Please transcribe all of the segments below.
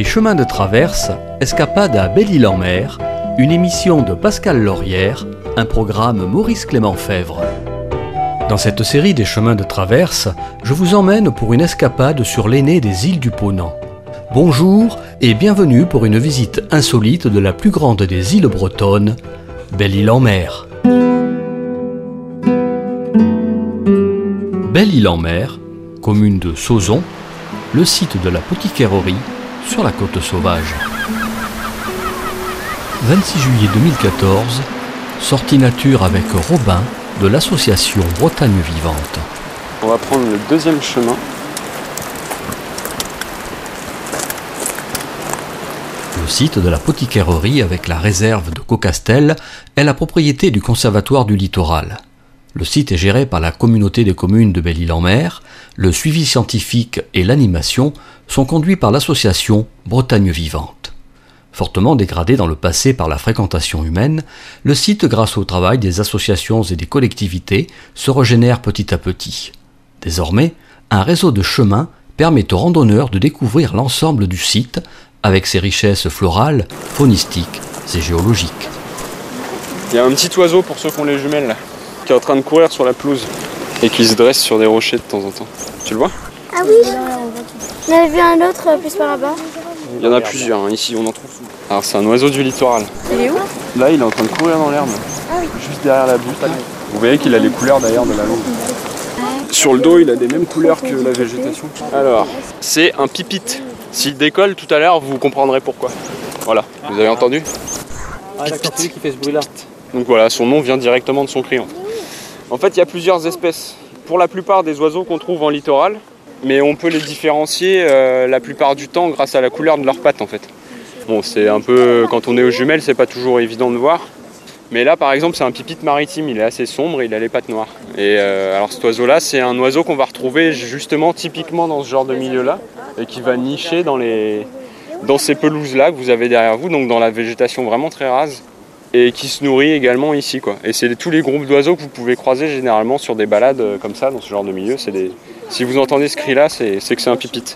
Les chemins de traverse, escapade à Belle-Île-en-Mer, une émission de Pascal Laurière, un programme Maurice Clément Fèvre. Dans cette série des chemins de traverse, je vous emmène pour une escapade sur l'aînée des îles du Ponant. Bonjour et bienvenue pour une visite insolite de la plus grande des îles bretonnes, Belle-Île-en-Mer. Belle-Île-en-Mer, commune de Sauzon, le site de la Potiquererie sur la côte sauvage. 26 juillet 2014, sortie nature avec Robin de l'association Bretagne Vivante. On va prendre le deuxième chemin. Le site de la Potiquererie avec la réserve de Cocastel est la propriété du Conservatoire du Littoral. Le site est géré par la communauté des communes de Belle-Île-en-Mer. Le suivi scientifique et l'animation sont conduits par l'association Bretagne Vivante. Fortement dégradé dans le passé par la fréquentation humaine, le site, grâce au travail des associations et des collectivités, se régénère petit à petit. Désormais, un réseau de chemins permet aux randonneurs de découvrir l'ensemble du site avec ses richesses florales, faunistiques et géologiques. Il y a un petit oiseau, pour ceux qui ont les jumelles, là, qui est en train de courir sur la pelouse et qui se dresse sur des rochers de temps en temps. Tu le vois ? Ah oui, on avait vu un autre plus par là-bas. Il y en a plusieurs, hein. Ici on en trouve. Alors c'est un oiseau du littoral. Il est où ? Là il est en train de courir dans l'herbe, juste derrière la butte. Vous voyez qu'il a les couleurs d'ailleurs de la langue. Sur le dos il a des mêmes couleurs que la végétation. Alors, c'est un pipite. S'il décolle tout à l'heure, vous comprendrez pourquoi. Voilà, vous avez entendu ? Ah, d'accord, c'est lui qui fait ce bruit-là. Donc voilà, son nom vient directement de son cri. En fait, il y a plusieurs espèces. Pour la plupart des oiseaux qu'on trouve en littoral, mais on peut les différencier la plupart du temps grâce à la couleur de leurs pattes en fait. Bon, c'est un peu, quand on est aux jumelles, c'est pas toujours évident de voir. Mais là, par exemple, c'est un pipite maritime, il est assez sombre et il a les pattes noires. Et alors cet oiseau-là, c'est un oiseau qu'on va retrouver justement typiquement dans ce genre de milieu-là et qui va nicher dans ces pelouses-là que vous avez derrière vous, donc dans la végétation vraiment très rase. Et qui se nourrit également ici, quoi. Et c'est tous les groupes d'oiseaux que vous pouvez croiser généralement sur des balades comme ça, dans ce genre de milieu. Si vous entendez ce cri-là, c'est que c'est un pipite.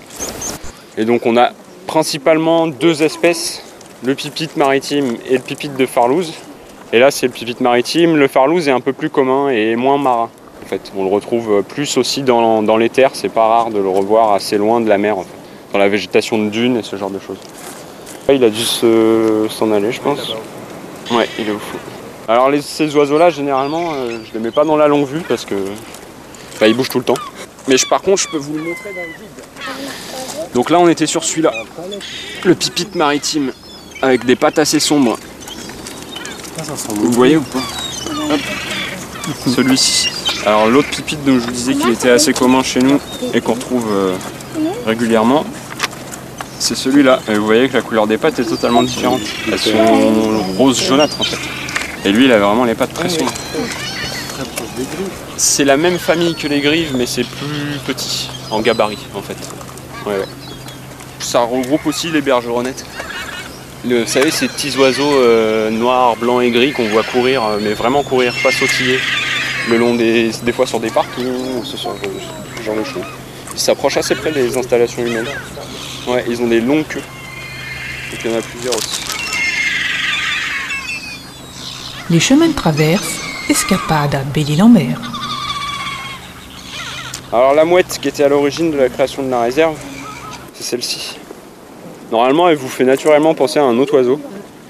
Et donc on a principalement deux espèces, le pipite maritime et le pipite de Farlouse. Et là c'est le pipite maritime, le Farlouse est un peu plus commun et moins marin. En fait, on le retrouve plus aussi dans les terres, c'est pas rare de le revoir assez loin de la mer, en fait, dans la végétation de dunes et ce genre de choses. Là, il a dû s'en aller, je pense. Ouais, il est au fond. Alors ces oiseaux-là, généralement, je les mets pas dans la longue vue parce que ils bougent tout le temps. Mais par contre, je peux vous le montrer dans le vide. Donc là, on était sur celui-là, le pipite maritime, avec des pattes assez sombres. Vous voyez ou pas ? Hop. Celui-ci. Alors l'autre pipite dont je vous disais qu'il était assez commun chez nous et qu'on retrouve régulièrement, c'est celui-là. Et vous voyez que la couleur des pattes est totalement différente. Elles sont rose jaunâtre en fait. Et lui, il a vraiment les pattes très sombres. C'est la même famille que les grives, mais c'est plus petit en gabarit en fait. Ouais. Ça regroupe aussi les bergeronnettes. Vous savez, ces petits oiseaux noirs, blancs et gris qu'on voit courir, mais vraiment courir, pas sautiller, le long des fois sur des parkings, ce genre de choses. Ils s'approchent assez près des installations humaines. Ouais, ils ont des longues queues. Donc il y en a plusieurs aussi. Les chemins de traverse, escapade à Belle-Île-en-Mer. Alors la mouette qui était à l'origine de la création de la réserve, c'est celle-ci. Normalement, elle vous fait naturellement penser à un autre oiseau. Goéland ?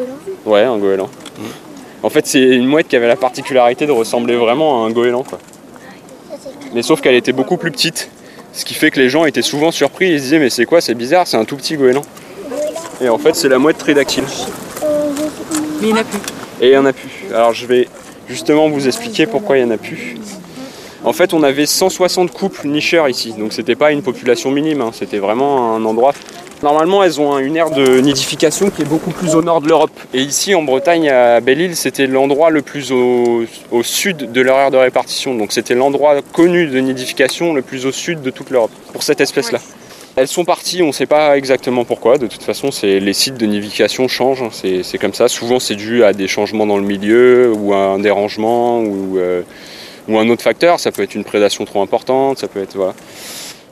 Ouais, un goéland. En fait, c'est une mouette qui avait la particularité de ressembler vraiment à un goéland, quoi. Mais sauf qu'elle était beaucoup plus petite. Ce qui fait que les gens étaient souvent surpris, ils se disaient mais c'est quoi, c'est bizarre, c'est un tout petit goéland. Et en fait c'est la mouette tridactyle. Mais il n'y en a plus. Et il n'y en a plus. Alors je vais justement vous expliquer pourquoi il n'y en a plus. En fait on avait 160 couples nicheurs ici, donc c'était pas une population minime, hein. C'était vraiment un endroit. Normalement elles ont une aire de nidification qui est beaucoup plus au nord de l'Europe. Et ici en Bretagne, à Belle-Île, c'était l'endroit le plus au sud de leur aire de répartition. Donc c'était l'endroit connu de nidification le plus au sud de toute l'Europe, pour cette espèce-là. Elles sont parties, on ne sait pas exactement pourquoi. De toute façon, les sites de nidification changent, c'est comme ça. Souvent c'est dû à des changements dans le milieu, ou à un dérangement, ou un autre facteur. Ça peut être une prédation trop importante, ça peut être... Voilà.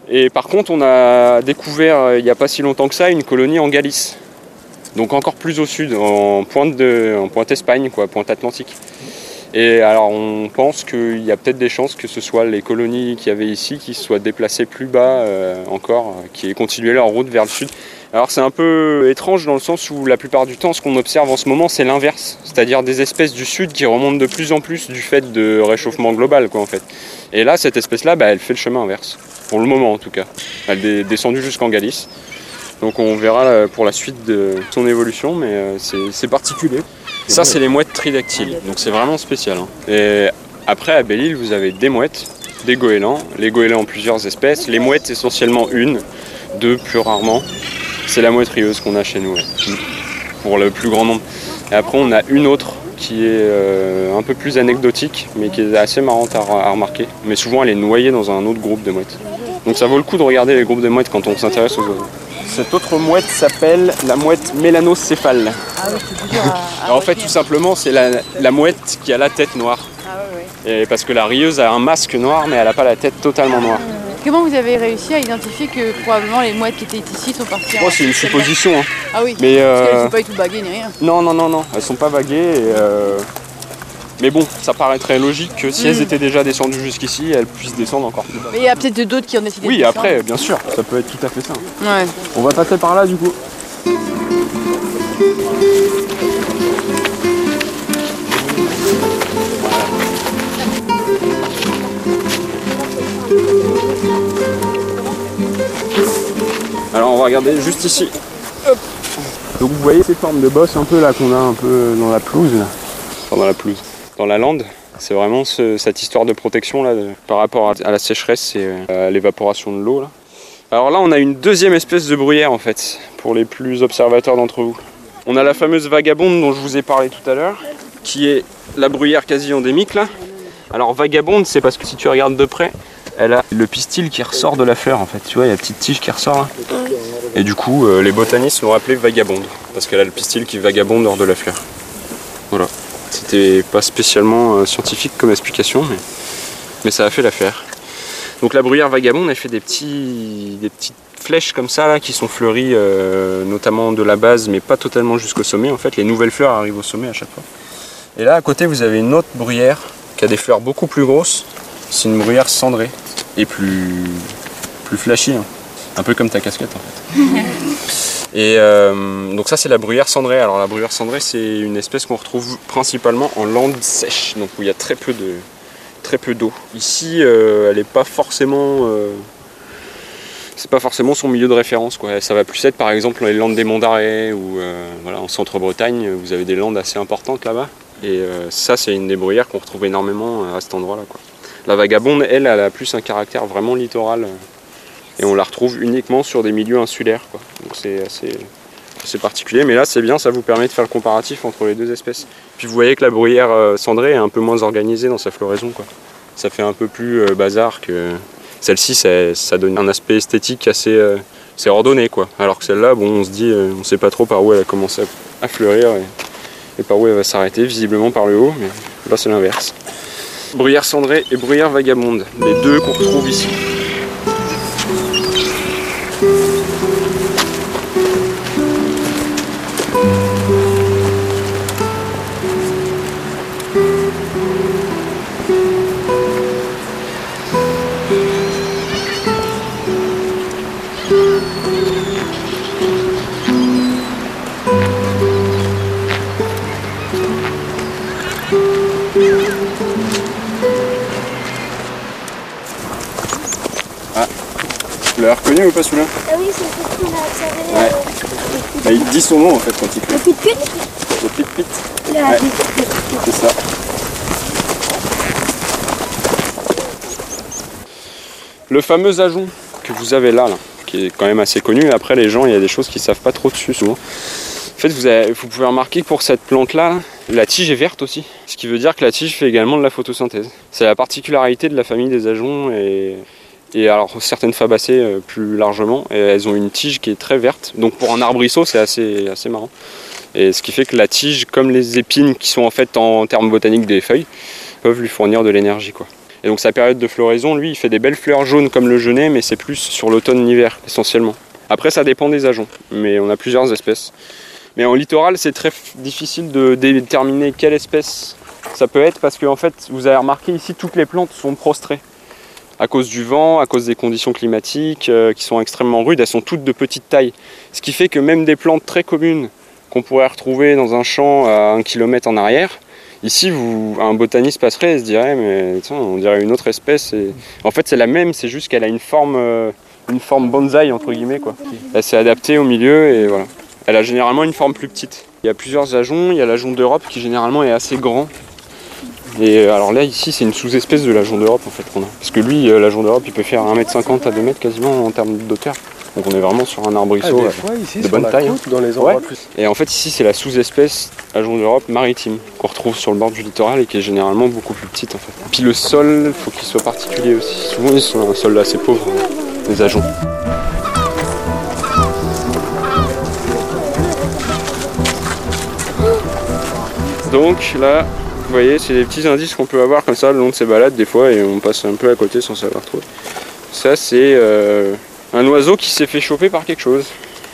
Et par contre, on a découvert il n'y a pas si longtemps que ça une colonie en Galice. Donc encore plus au sud, en pointe Espagne, quoi, pointe Atlantique. Et alors on pense qu'il y a peut-être des chances que ce soit les colonies qu'il y avait ici qui se soient déplacées plus bas encore, qui aient continué leur route vers le sud. Alors c'est un peu étrange dans le sens où la plupart du temps ce qu'on observe en ce moment c'est l'inverse, c'est-à-dire des espèces du sud qui remontent de plus en plus du fait de réchauffement global quoi en fait. Et là cette espèce-là elle fait le chemin inverse, pour le moment en tout cas. Elle est descendue jusqu'en Galice. Donc on verra pour la suite de son évolution, mais c'est particulier. Ça, c'est les mouettes tridactyles, donc c'est vraiment spécial. Hein. Et après, à Belle-Île, vous avez des mouettes, des goélands. Les goélands ont plusieurs espèces. Les mouettes, essentiellement une, deux plus rarement. C'est la mouette rieuse qu'on a chez nous, ouais, pour le plus grand nombre. Et après, on a une autre qui est un peu plus anecdotique, mais qui est assez marrante à remarquer. Mais souvent, elle est noyée dans un autre groupe de mouettes. Donc ça vaut le coup de regarder les groupes de mouettes quand on s'intéresse aux oiseaux. Cette autre mouette s'appelle la mouette mélanocéphale. Ah oui, c'est toujours en fait, tout simplement, c'est la mouette qui a la tête noire. Ah oui. Et parce que la rieuse a un masque noir, mais elle n'a pas la tête totalement noire. Comment vous avez réussi à identifier que probablement les mouettes qui étaient ici sont parties en... C'est une supposition. Hein. Ah oui, mais parce qu'elles ne sont pas du tout baguées ni rien. Non, elles sont pas baguées. Et, mais bon, ça paraîtrait logique que si elles étaient déjà descendues jusqu'ici, elles puissent descendre encore plus bas. Mais il y a peut-être d'autres qui ont décidé de Oui, descendre. après, bien sûr, ça peut être tout à fait ça. Ouais. On va passer par là du coup. Alors on va regarder juste ici. Hop. Donc vous voyez ces formes de bosses un peu là qu'on a un peu dans la pelouse là. Enfin dans la pelouse. Dans la lande. C'est vraiment cette histoire de protection là, par rapport à la sécheresse et à l'évaporation de l'eau là. Alors là on a une deuxième espèce de bruyère en fait, pour les plus observateurs d'entre vous. On a la fameuse vagabonde dont je vous ai parlé tout à l'heure, qui est la bruyère quasi endémique là. Alors vagabonde c'est parce que si tu regardes de près, elle a le pistil qui ressort de la fleur en fait, tu vois, il y a la petite tige qui ressort là. Et du coup les botanistes l'ont appelée vagabonde, parce qu'elle a le pistil qui vagabonde hors de la fleur. Voilà. C'était pas spécialement scientifique comme explication, mais ça a fait l'affaire. Donc la bruyère vagabonde, elle fait des petites flèches comme ça là, qui sont fleuries notamment de la base, mais pas totalement jusqu'au sommet. En fait, les nouvelles fleurs arrivent au sommet à chaque fois. Et là, à côté, vous avez une autre bruyère qui a des fleurs beaucoup plus grosses. C'est une bruyère cendrée et plus flashy, hein. Un peu comme ta casquette en fait. Et donc ça c'est la bruyère cendrée. Alors la bruyère cendrée c'est une espèce qu'on retrouve principalement en lande sèche, donc où il y a très peu d'eau. Ici elle n'est pas forcément c'est pas forcément son milieu de référence quoi. Ça va plus être par exemple dans les landes des Monts d'Arrée ou voilà, en centre-Bretagne, vous avez des landes assez importantes là-bas. Et ça c'est une des bruyères qu'on retrouve énormément à cet endroit là quoi. La vagabonde elle a plus un caractère vraiment littoral. Et on la retrouve uniquement sur des milieux insulaires, quoi. Donc c'est assez particulier, mais là c'est bien, ça vous permet de faire le comparatif entre les deux espèces. Puis vous voyez que la bruyère cendrée est un peu moins organisée dans sa floraison, quoi. Ça fait un peu plus bazar que celle-ci, ça donne un aspect esthétique assez ordonné, quoi. Alors que celle-là, bon, on se dit, on sait pas trop par où elle a commencé à fleurir et par où elle va s'arrêter, visiblement par le haut, mais là c'est l'inverse. Bruyère cendrée et bruyère vagabonde, les deux qu'on retrouve ici. Tu l'as reconnu ou pas celui-là? Ah oui, c'est ce qu'on a observé. Ouais. Bah, il dit son nom en fait quand il crie. Le pit-pit. Le pit-pit. Ouais. C'est ça. Le fameux ajon que vous avez là, qui est quand même assez connu. Après les gens, il y a des choses qu'ils ne savent pas trop dessus souvent. En fait, vous pouvez remarquer que pour cette plante-là, la tige est verte aussi. Ce qui veut dire que la tige fait également de la photosynthèse. C'est la particularité de la famille des ajoncs et alors certaines fabacées plus largement, elles ont une tige qui est très verte. Donc pour un arbrisseau, c'est assez marrant. Et ce qui fait que la tige, comme les épines qui sont en fait en termes botaniques des feuilles, peuvent lui fournir de l'énergie, quoi. Et donc sa période de floraison, lui, il fait des belles fleurs jaunes comme le genêt, mais c'est plus sur l'automne-hiver essentiellement. Après, ça dépend des ajoncs, mais on a plusieurs espèces. Mais en littoral, c'est très difficile de déterminer quelle espèce ça peut être, parce que en fait, vous avez remarqué ici, toutes les plantes sont prostrées. À cause du vent, à cause des conditions climatiques qui sont extrêmement rudes, elles sont toutes de petite taille. Ce qui fait que même des plantes très communes qu'on pourrait retrouver dans un champ à 1 kilomètre en arrière, ici, un botaniste passerait et se dirait, mais tiens, on dirait une autre espèce. Et... En fait, c'est la même, c'est juste qu'elle a une forme bonsaï, entre guillemets, quoi. Elle s'est adaptée au milieu et voilà. Elle a généralement une forme plus petite. Il y a plusieurs ajoncs, il y a l'ajonc d'Europe qui généralement est assez grand. Et alors là, ici, c'est une sous-espèce de l'ajonc d'Europe en fait qu'on a. Parce que lui, l'ajonc d'Europe, il peut faire 1m50 à 2m quasiment en termes d'auteur. Donc on est vraiment sur un arbrisseau de bonne taille. Côte, dans les endroits plus... Et en fait, ici, c'est la sous-espèce ajonc d'Europe maritime qu'on retrouve sur le bord du littoral et qui est généralement beaucoup plus petite en fait. Puis le sol, il faut qu'il soit particulier aussi. Souvent, ils sont un sol assez pauvre, les ajoncs. Donc là, vous voyez, c'est des petits indices qu'on peut avoir comme ça le long de ces balades des fois et on passe un peu à côté sans savoir trop. Ça c'est un oiseau qui s'est fait choper par quelque chose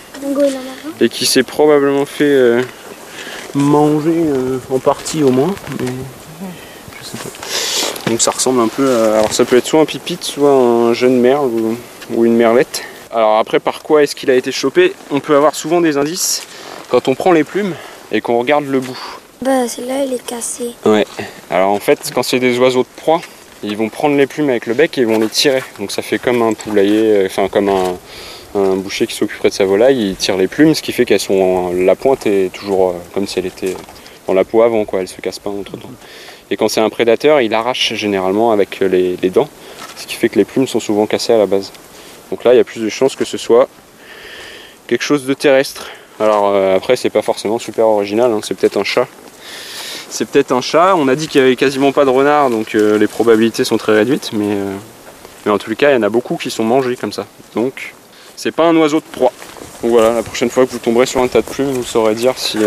et qui s'est probablement fait manger en partie au moins, mais je sais pas. Donc ça ressemble un peu à... Alors ça peut être soit un pipite, soit un jeune merle ou une merlette. Alors après, par quoi est-ce qu'il a été chopé? On peut avoir souvent des indices quand on prend les plumes et qu'on regarde le bout. Bah celle-là elle est cassée. Ouais, alors en fait quand c'est des oiseaux de proie, ils vont prendre les plumes avec le bec et ils vont les tirer. Donc ça fait comme un poulailler, enfin comme un boucher qui s'occuperait de sa volaille, il tire les plumes, ce qui fait qu'elles sont... La pointe est toujours comme si elle était dans la peau avant, quoi, elle se casse pas entre temps. Et quand c'est un prédateur, il arrache généralement avec les dents, ce qui fait que les plumes sont souvent cassées à la base. Donc là il y a plus de chances que ce soit quelque chose de terrestre. Alors après c'est pas forcément super original, hein, c'est peut-être un chat. C'est peut-être un chat, on a dit qu'il n'y avait quasiment pas de renard, donc les probabilités sont très réduites, mais en tout cas il y en a beaucoup qui sont mangés comme ça. Donc c'est pas un oiseau de proie. Donc voilà, la prochaine fois que vous tomberez sur un tas de plumes, vous saurez dire si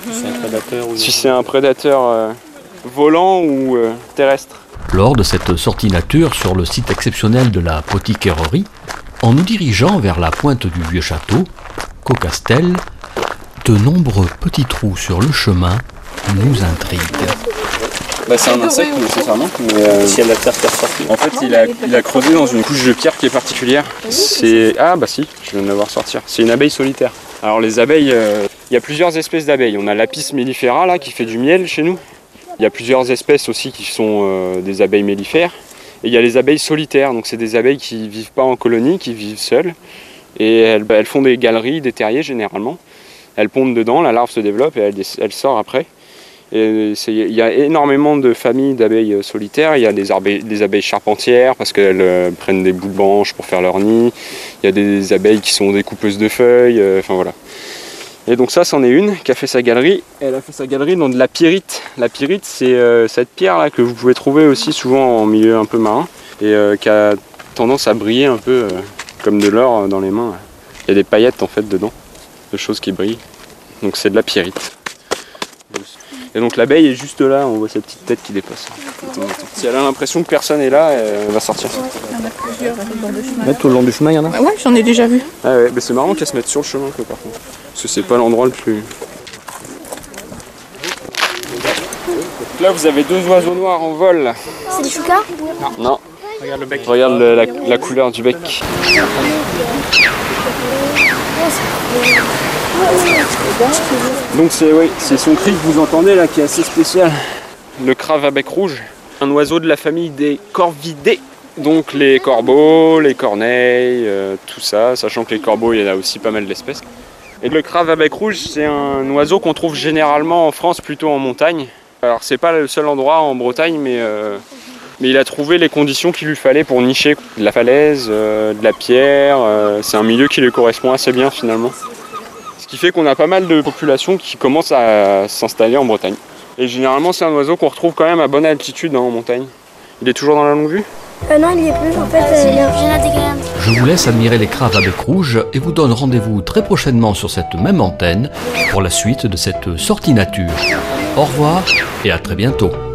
c'est un prédateur volant ou terrestre. Lors de cette sortie nature sur le site exceptionnel de la Potiquererie, en nous dirigeant vers la pointe du vieux château, Cocastel, de nombreux petits trous sur le chemin nous intriguent. Bah, c'est un insecte nécessairement, mais si la terre est ressortie. En fait il a creusé dans une couche de pierre qui est particulière. C'est... Ah bah si, je viens de la voir sortir. C'est une abeille solitaire. Alors les abeilles, il y a plusieurs espèces d'abeilles. On a l'Apis mellifera là qui fait du miel chez nous. Il y a plusieurs espèces aussi qui sont des abeilles mellifères. Et il y a les abeilles solitaires, donc c'est des abeilles qui vivent pas en colonie, qui vivent seules. Et elles font des galeries, des terriers généralement. Elles pondent dedans, la larve se développe et elle sort après. Et il y a énormément de familles d'abeilles solitaires. Il y a des abeilles charpentières parce qu'elles prennent des bouts de branches pour faire leur nid. Il y a des abeilles qui sont des coupeuses de feuilles, enfin voilà. Et donc ça, c'en est une qui a fait sa galerie. Elle a fait sa galerie dans de la pyrite. La pyrite, c'est cette pierre là que vous pouvez trouver aussi souvent en milieu un peu marin et qui a tendance à briller un peu comme de l'or dans les mains. Il y a des paillettes en fait dedans, de choses qui brillent. Donc c'est de la pyrite. Et donc l'abeille est juste là, on voit sa petite tête qui dépasse. Si elle a l'impression que personne est là, elle va sortir. Il y en a plusieurs au bord du chemin. Là, tout le long du chemin, il y en a? Ouais, j'en ai déjà vu. Ah ouais, mais c'est marrant qu'elle se mette sur le chemin quoi, par contre. Parce que c'est pas l'endroit le plus... Là vous avez deux oiseaux noirs en vol. Là. C'est des choucas? Non. Regarde le bec. Regarde la couleur du bec. Donc c'est son cri que vous entendez là qui est assez spécial. Le crave à bec rouge, un oiseau de la famille des corvidés. Donc les corbeaux, les corneilles, tout ça, sachant que les corbeaux il y en a aussi pas mal d'espèces. Et le crave à bec rouge c'est un oiseau qu'on trouve généralement en France plutôt en montagne. Alors c'est pas le seul endroit en Bretagne mais il a trouvé les conditions qu'il lui fallait pour nicher. De la falaise, de la pierre, c'est un milieu qui lui correspond assez bien finalement. Ce qui fait qu'on a pas mal de populations qui commencent à s'installer en Bretagne. Et généralement c'est un oiseau qu'on retrouve quand même à bonne altitude en montagne. Il est toujours dans la longue vue ? Non, il y est plus, en fait, Je vous laisse admirer les craves à bec rouge et vous donne rendez-vous très prochainement sur cette même antenne pour la suite de cette sortie nature. Au revoir et à très bientôt.